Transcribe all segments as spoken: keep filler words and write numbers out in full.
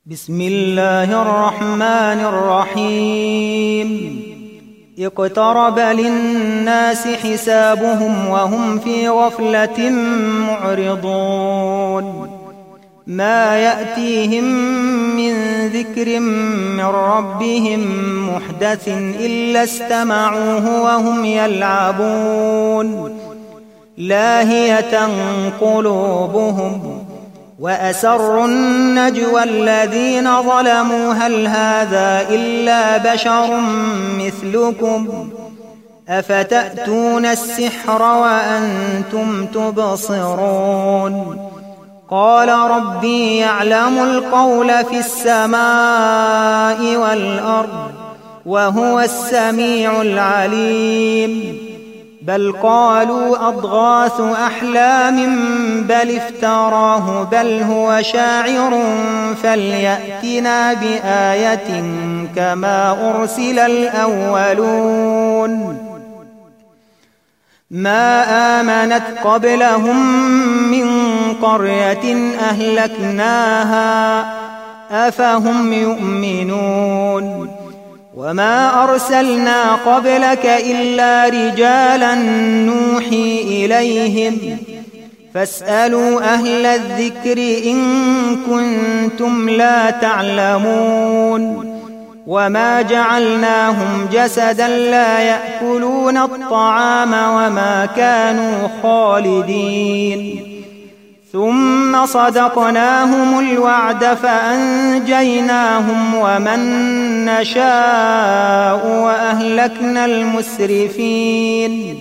بسم الله الرحمن الرحيم اقترب للناس حسابهم وهم في غفلة معرضون ما يأتيهم من ذكر من ربهم محدث إلا استمعوه وهم يلعبون لاهية قلوبهم وأسروا النجوى الذين ظلموا هل هذا إلا بشر مثلكم أفتأتون السحر وأنتم تبصرون قال ربي يعلم القول في السماء والأرض وهو السميع العليم بل قالوا أضغاث أحلام بل افتراه بل هو شاعر فليأتنا بآية كما أرسل الأولون ما آمنت قبلهم من قرية أهلكناها أفهم يؤمنون وما أرسلنا قبلك إلا رجالا نوحي إليهم فاسألوا أهل الذكر إن كنتم لا تعلمون وما جعلناهم جسدا لا يأكلون الطعام وما كانوا خالدين ثم صدقناهم الوعد فأنجيناهم ومن نشاء وأهلكنا المسرفين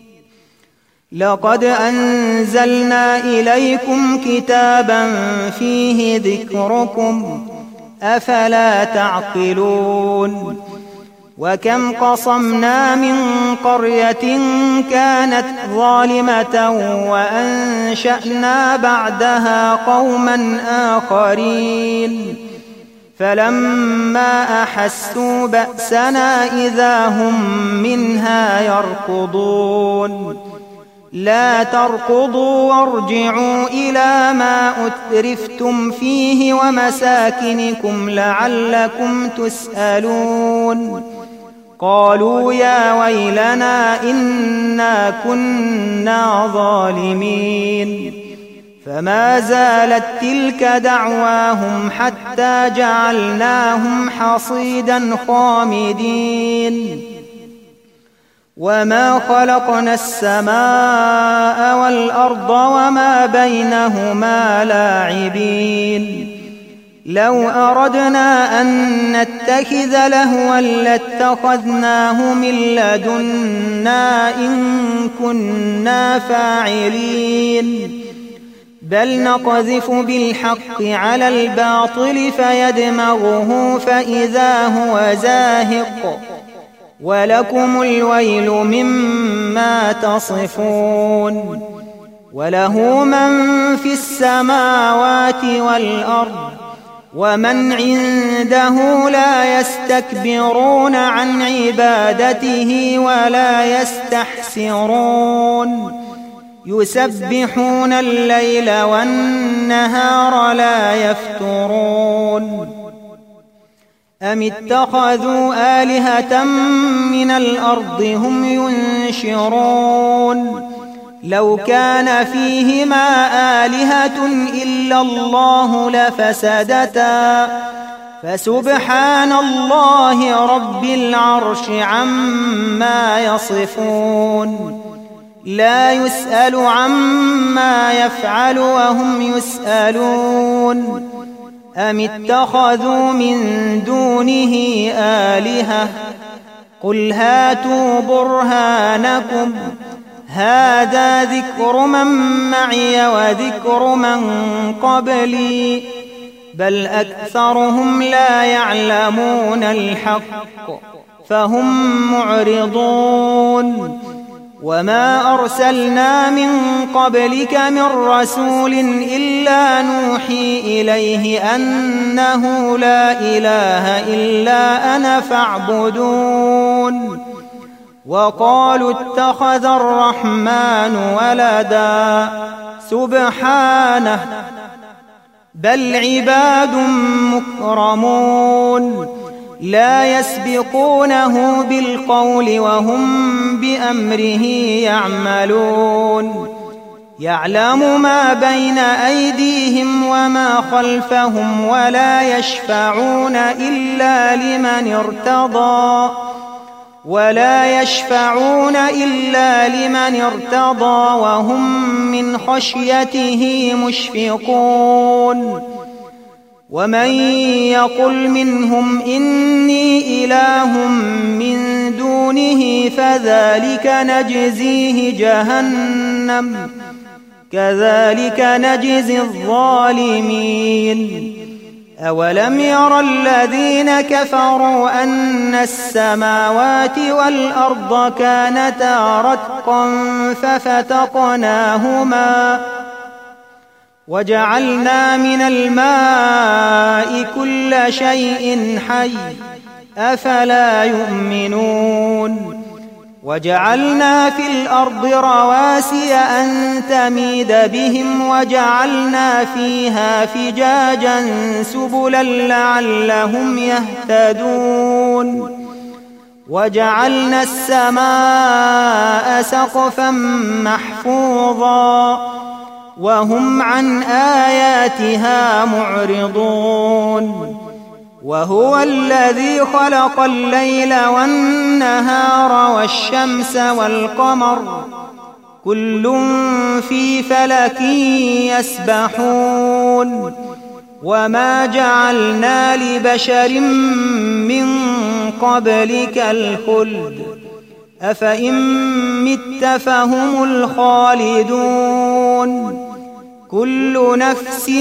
لقد أنزلنا إليكم كتابا فيه ذكركم أفلا تعقلون وكم قصمنا من قرية كانت ظالمة وأنشأنا بعدها قوما آخرين فلما أحسوا بأسنا إذا هم منها يركضون لا تركضوا وارجعوا إلى ما أترفتم فيه ومساكنكم لعلكم تسألون قالوا يا ويلنا إنا كنا ظالمين فما زالت تلك دعواهم حتى جعلناهم حصيدا خامدين وما خلقنا السماء والأرض وما بينهما لاعبين لو أردنا أن نتخذ لهوا لاتخذناه من لدنا إن كنا فاعلين بل نقذف بالحق على الباطل فيدمغه فإذا هو زاهق ولكم الويل مما تصفون وله من في السماوات والأرض ومن عنده لا يستكبرون عن عبادته ولا يستحسرون يسبحون الليل والنهار لا يفترون أم اتخذوا آلهة من الأرض هم ينشرون لو كان فيهما آلهة إلا الله لفسدتا فسبحان الله رب العرش عما يصفون لا يسأل عما يفعل وهم يسألون أم اتخذوا من دونه آلهة قل هاتوا برهانكم هذا ذكر من معي وذكر من قبلي بل أكثرهم لا يعلمون الحق فهم معرضون وما أرسلنا من قبلك من رسول إلا نوحي إليه أنه لا إله إلا أنا فاعبدون وقالوا اتخذ الرحمن ولدا سبحانه بل عباد مكرمون مكرمون لا يسبقونه بالقول وهم بأمره يعملون يعلم ما بين أيديهم وما خلفهم ولا يشفعون إلا لمن ارتضى ولا يشفعون إلا لمن ارتضى وهم من خشيته مشفقون ومن يقل منهم إني إله من دونه فذلك نجزيه جهنم كذلك نجزي الظالمين أولم ير الذين كفروا أن السماوات والأرض كانتا رتقا ففتقناهما وجعلنا من الماء كل شيء حي أفلا يؤمنون وجعلنا في الأرض رواسي أن تميد بهم وجعلنا فيها فجاجا سبلا لعلهم يهتدون وجعلنا السماء سقفا محفوظا وهم عن آياتها معرضون وهو الذي خلق الليل والنهار والشمس والقمر كل في فلك يسبحون وما جعلنا لبشر من قبلك الخلد أفإن مت فهم الخالدون كل نفس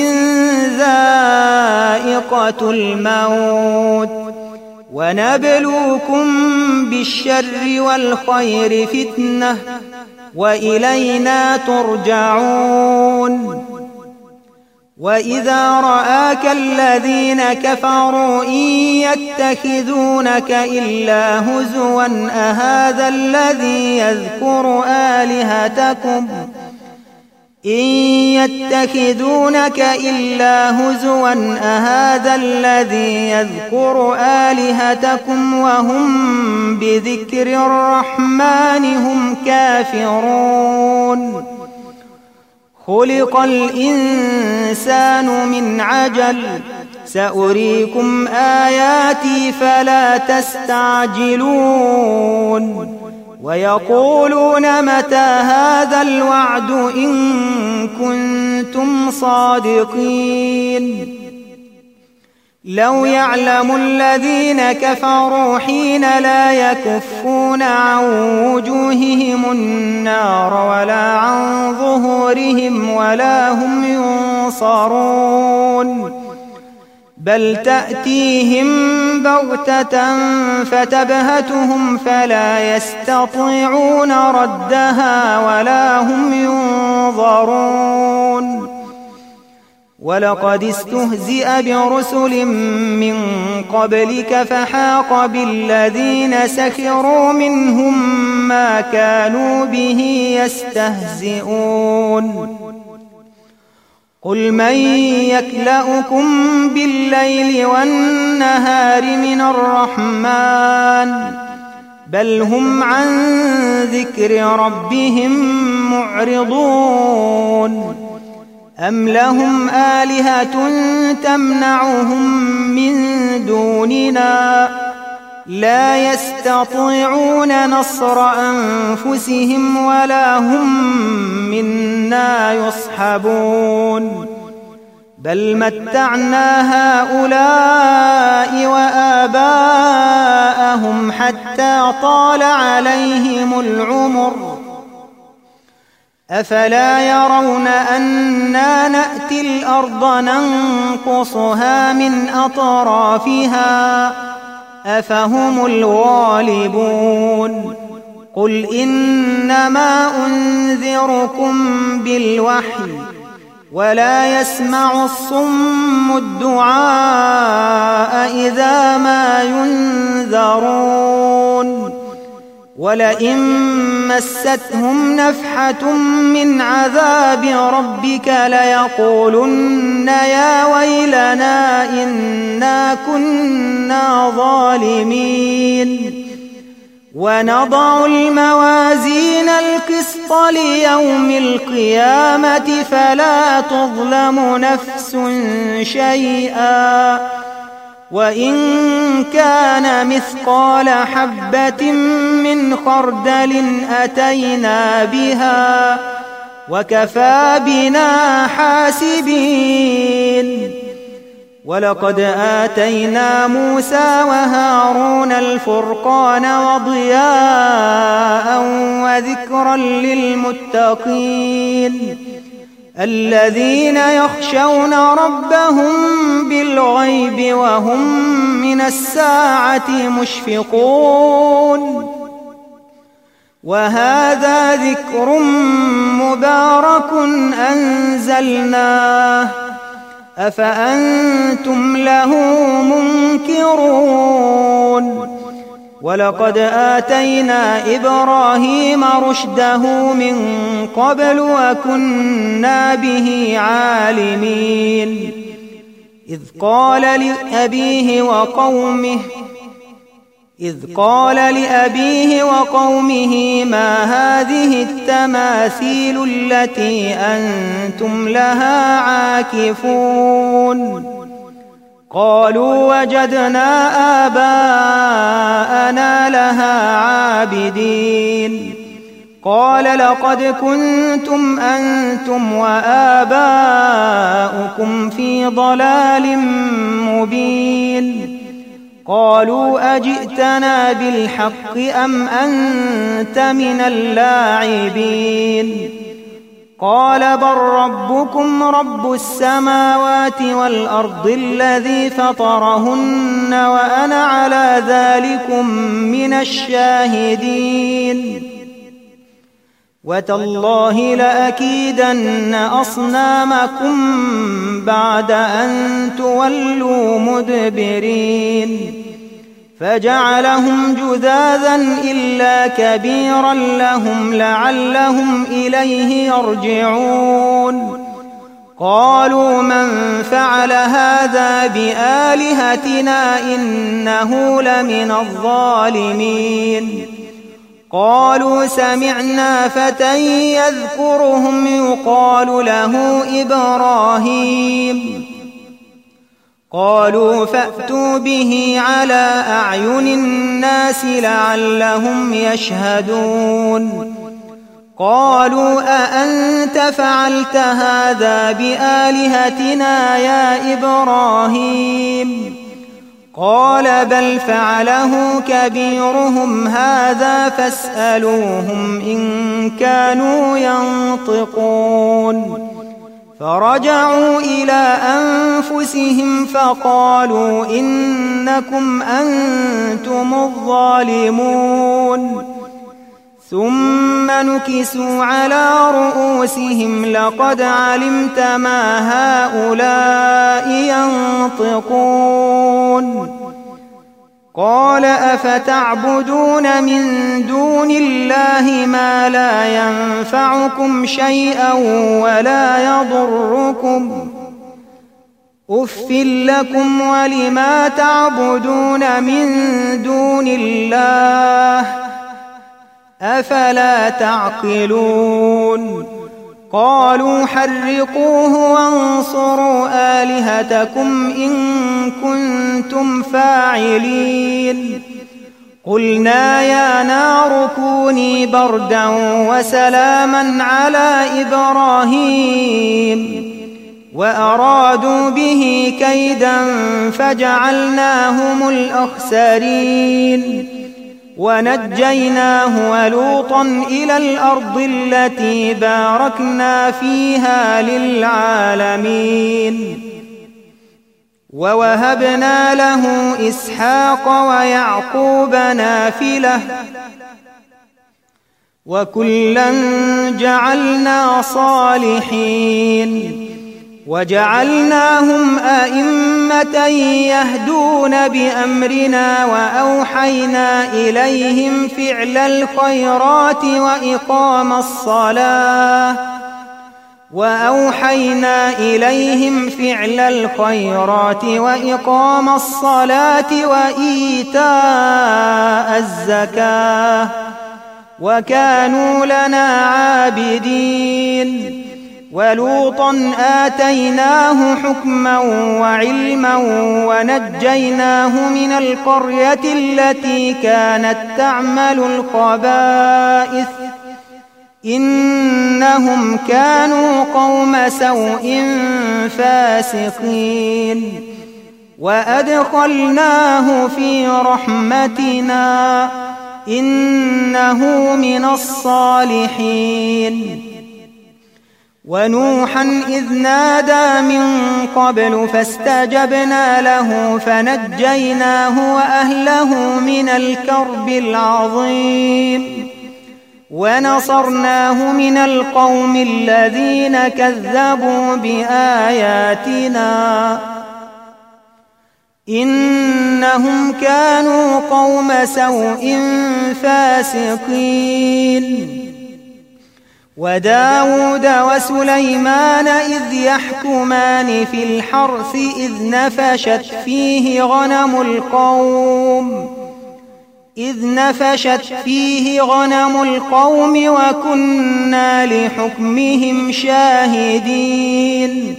ذائقة الموت ونبلوكم بالشر والخير فتنة وإلينا ترجعون وإذا رآك الذين كفروا إن يتخذونك إلا هزوا أهذا الذي يذكر آلهتكم إن يتخذونك إلا هزوا أهذا الذي يذكر آلهتكم وهم بذكر الرحمن هم كافرون خلق الإنسان من عجل سأريكم آياتي فلا تستعجلون ويقولون متى هذا الوعد إن كنتم صادقين لو يعلم الذين كفروا حين لا يكفون عن وجوههم النار ولا عن ظهورهم ولا هم ينصرون بل تأتيهم بغتة فتبهتهم فلا يستطيعون ردها ولا هم ينظرون ولقد استهزئ برسل من قبلك فحاق بالذين سخروا منهم ما كانوا به يستهزئون قل من يكلؤكم بالليل والنهار من الرحمن بل هم عن ذكر ربهم معرضون أم لهم آلهة تمنعهم من دوننا لا يستطيعون نصر أنفسهم ولا هم منا يصحبون بل متعنا هؤلاء وآباءهم حتى طال عليهم العمر أفلا يرون أنا نأتي الأرض ننقصها من أطرافها أفهم الغالبون قل إنما أنذركم بالوحي ولا يسمع الصم الدعاء إذا ما ينذرون ولئن مستهم نفحة من عذاب ربك ليقولن يا ويلنا إنا إنا كنا ظالمين ونضع الموازين القسط ليوم القيامة فلا تظلم نفس شيئا وإن كان مثقال حبة من خردل أتينا بها وكفى بنا حاسبين ولقد آتينا موسى وهارون الفرقان وضياء وذكرا للمتقين الذين يخشون ربهم بالغيب وهم من الساعة مشفقون وهذا ذكر مبارك أنزلناه أفأنتم له منكرون ولقد آتينا إبراهيم رشده من قبل وكنا به عالمين إذ قال لأبيه وقومه إذ قال لأبيه وقومه ما هذه التماثيل التي أنتم لها عاكفون قالوا وجدنا آباءنا لها عابدين قال لقد كنتم أنتم وآباؤكم في ضلال مبين قالوا أجئتنا بالحق أم أنت من اللاعبين قال بل ربكم رب السماوات والأرض الذي فطرهن وأنا على ذلكم من الشاهدين وتالله لأكيدن أصنامكم بعد أن تولوا مدبرين فجعلهم جذاذا إلا كبيرا لهم لعلهم إليه يرجعون قالوا من فعل هذا بآلهتنا إنه لمن الظالمين قالوا سمعنا فتى يذكرهم يقال له إبراهيم قالوا فأتوا به على أعين الناس لعلهم يشهدون قالوا أأنت فعلت هذا بآلهتنا يا إبراهيم قال بل فعله كبيرهم هذا فاسألوهم إن كانوا ينطقون فرجعوا إلى أنفسهم فقالوا إنكم أنتم الظالمون ثم نكسوا على رؤوسهم لقد علمت ما هؤلاء ينطقون قال أفتعبدون من دون الله ما لا ينفعكم شيئا ولا يضركم أف لكم ولما تعبدون من دون الله أفلا تعقلون قالوا حرقوه وانصروا آلهتكم إن كنتم فاعلين قلنا يا نار كوني بردا وسلاما على إبراهيم وأرادوا به كيدا فجعلناهم الأخسرين ونجيناه ولوطا إلى الأرض التي باركنا فيها للعالمين ووهبنا له إسحاق ويعقوب نافلة وكلا جعلنا صالحين وجعلناهم أئمة يهدون بأمرنا وأوحينا إليهم فعل الخيرات وإقام الصلاة وأوحينا إليهم فعل الخيرات وإقام الصلاة وإيتاء الزكاة وكانوا لنا عابدين. ولوطا آتيناه حكما وعلما ونجيناه من القرية التي كانت تعمل الخبائث إنهم كانوا قوم سوء فاسقين. وأدخلناه في رحمتنا إنه من الصالحين. ونوحا إذ نادى من قبل فاستجبنا له فنجيناه وأهله من الكرب العظيم ونصرناه من القوم الذين كذبوا بآياتنا إنهم كانوا قوم سوء فاسقين. وداود وسليمان إذ يحكمان في الحرث إذ نفشت فيه غنم القوم إذ نفشت فيه غنم القوم وكنا لحكمهم شاهدين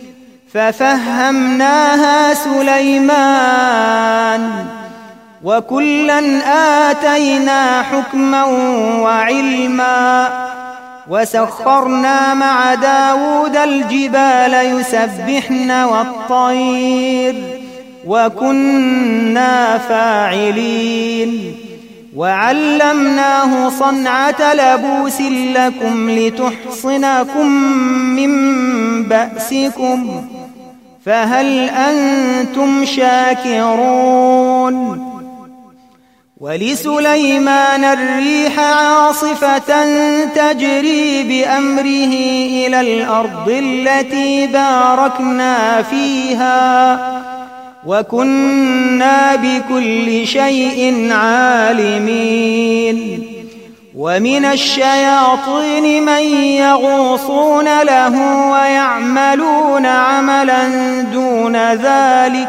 ففهمناها سليمان وكلا آتينا حكما وعلما وسخرنا مع داود الجبال يسبحن والطير وكنا فاعلين. وعلمناه صنعة لبوس لكم لتحصنكم من بأسكم فهل أنتم شاكرون؟ ولسليمان الريح عاصفة تجري بأمره إلى الأرض التي باركنا فيها وكنا بكل شيء عالمين. ومن الشياطين من يغوصون له ويعملون عملا دون ذلك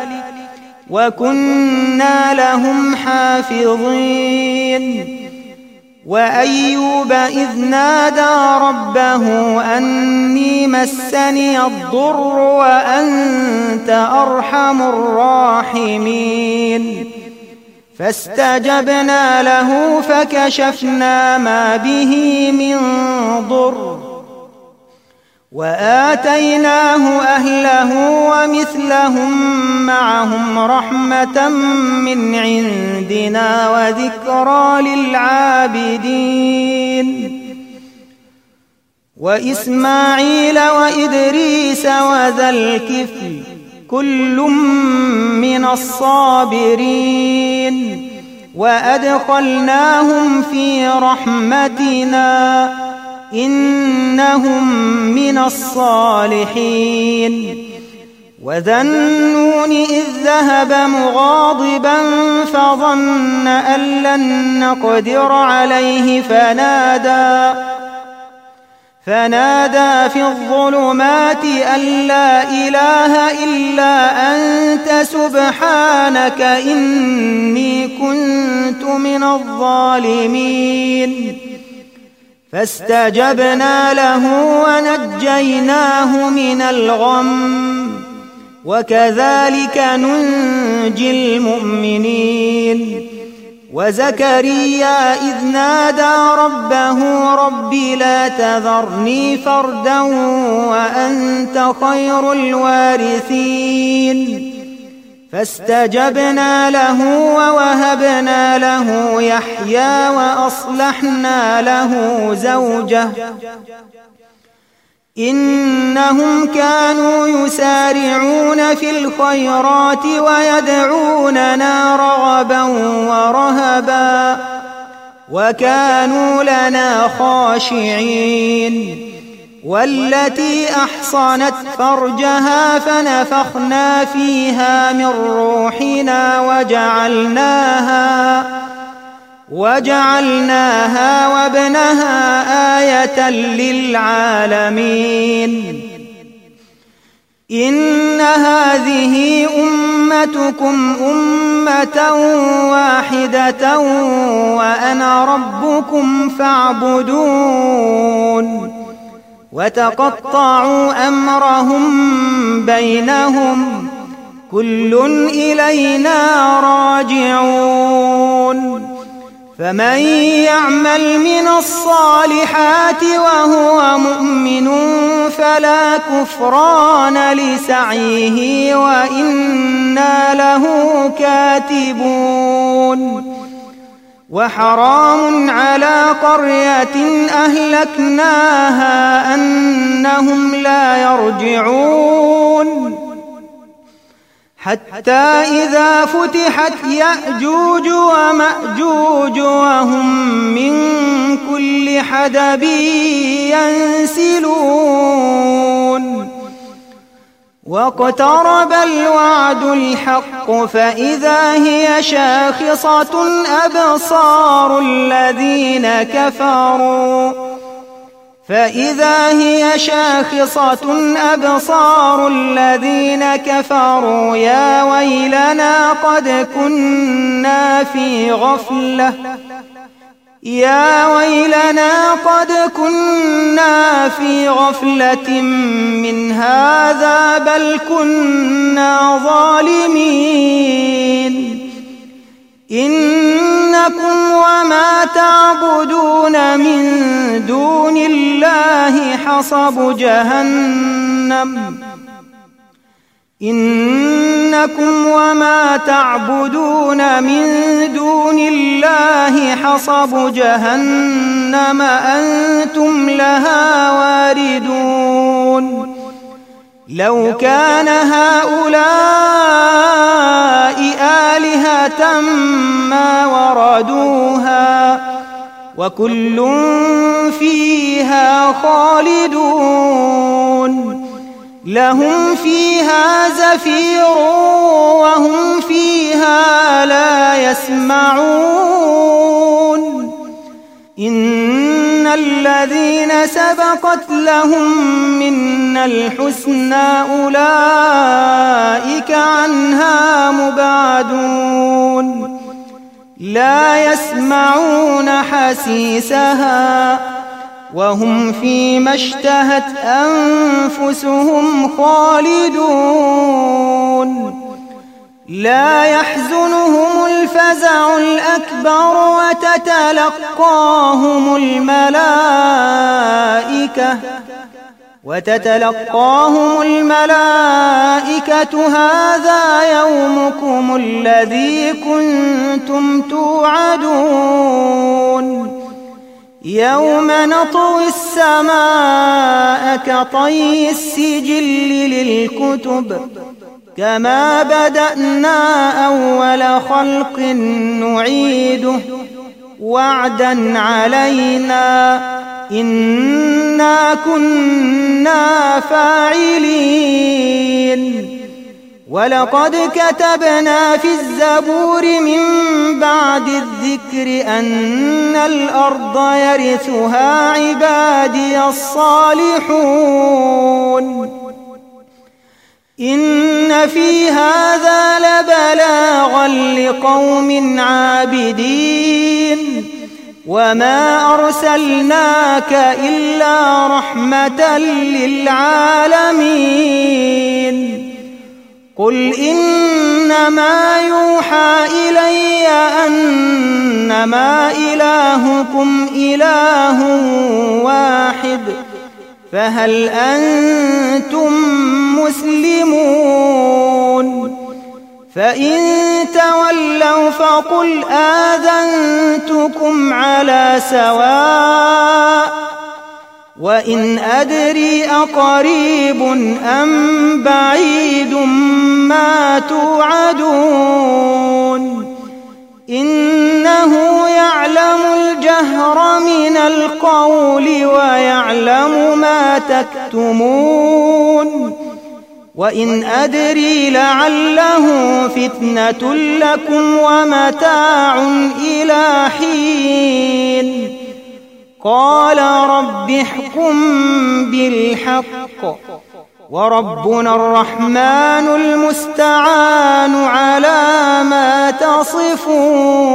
وكنا لهم حافظين. وأيوب إذ نادى ربه أني مسني الضر وأنت أرحم الراحمين فاستجبنا له فكشفنا ما به من ضر وآتيناه أهله ومثلهم معهم رحمة من عندنا وذكرى للعابدين. وإسماعيل وإدريس وذا الكفل كل من الصابرين وأدخلناهم في رحمتنا إنهم من الصالحين. وذا النون إذ ذهب مغاضبا فظن أن لن نقدر عليه فنادى فنادى في الظلمات أن لا إله إلا أنت سبحانك إني كنت من الظالمين فاستجبنا له ونجيناه من الغم وكذلك ننجي المؤمنين. وزكريا إذ نادى ربه رب لا تذرني فردا وأنت خير الوارثين فاستجبنا له ووهبنا له يحيى وأصلحنا له زوجه إنهم كانوا يسارعون في الخيرات ويدعوننا رغبا ورهبا وكانوا لنا خاشعين. والتي أحصنت فرجها فنفخنا فيها من روحنا وجعلناها وجعلناها وابنها آية للعالمين إن هذه أمتكم أمة واحدة وأنا ربكم فاعبدون وتقطعوا أمرهم بينهم كل إلينا راجعون فمن يعمل من الصالحات وهو مؤمن فلا كفران لسعيه وإنا له كاتبون وحرام على قرية أهلكناها أنهم لا يرجعون حتى إذا فتحت يأجوج ومأجوج وهم من كل حدب ينسلون واقترب الوعد الحق فإذا هي شاخصة أبصار الذين كفروا فإذا هي شاخصة أبصار الذين كفروا يا ويلنا قد كنا في غفلة يا ويلنا قد كنا في غفلة من هذا بل كنا ظالمين إنكم وما تعبدون من دون الله حصب جهنم إنكم وما تعبدون من دون الله حصب جهنم أنتم لها واردون لو كان هؤلاء آلهة ما وردوها وكل فيها خالدون لهم فيها زفير وهم فيها لا يسمعون إن الذين سبقت لهم منا الحسنى أولئك عنها مبعدون لا يسمعون حسيسها وهم فيما اشتهت أنفسهم خالدون لا يحزنهم الفزع الأكبر وتتلقاهم الملائكة وتتلقاهم الملائكة هذا يومكم الذي كنتم توعدون يوم نطوي السماء كطي السجل للكتب كما بدأنا أول خلق نعيده وعدا علينا إنا كنا فاعلين ولقد كتبنا في الزبور من بعد الذكر أن الأرض يرثها عبادي الصالحون إن في هذا لبلاغا لقوم عابدين وما أرسلناك إلا رحمة للعالمين قل إنما يوحى إلي أنما إلهكم إله واحد فهل أنتم مسلمون فإن تولوا فقل آذنتكم على سواء وإن أدري أقريب أم بعيد ما توعدون إنه يعلم الجهر من القول ويعلم ما تكتمون وإن أدري لعله فتنة لكم ومتاع إلى حين قال رب احكم بالحق وربنا الرحمن المستعان على ما تصفون.